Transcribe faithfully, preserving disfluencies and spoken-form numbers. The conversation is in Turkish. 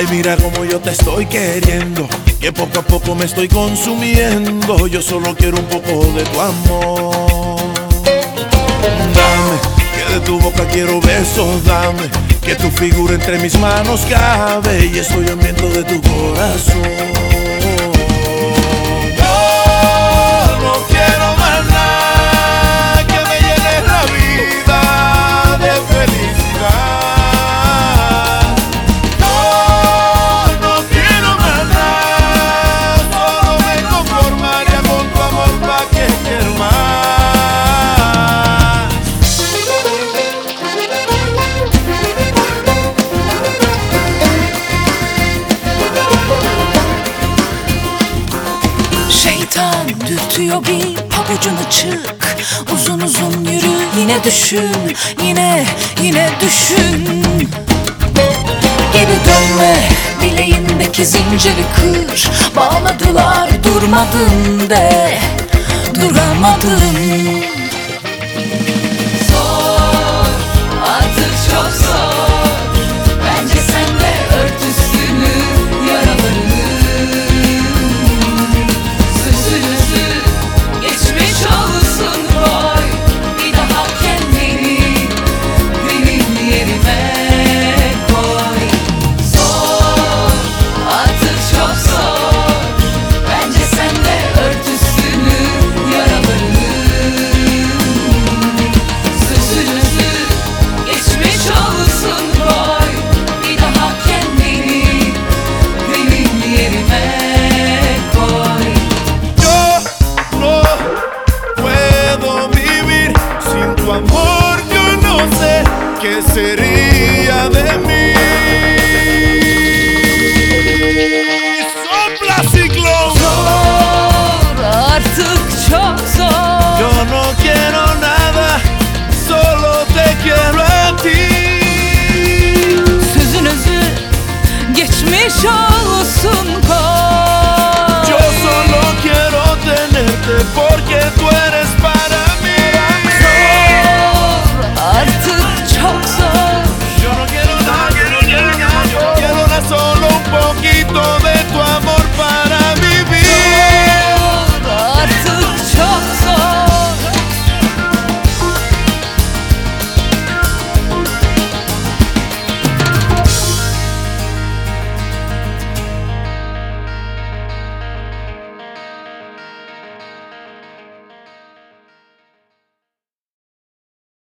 Ay, mira como yo te estoy queriendo, que poco a poco me estoy consumiendo. Yo solo quiero un poco de tu amor. Dame, que de tu boca quiero besos, dame, que tu figura entre mis manos cabe y estoy hambriento de tu corazón. Şeytan dürtüyor bir pabucunu çık. Uzun uzun yürü, yine düşün, yine yine düşün. Geri dönme, bileğindeki zinciri kır. Bağladılar durmadın de, duramadın.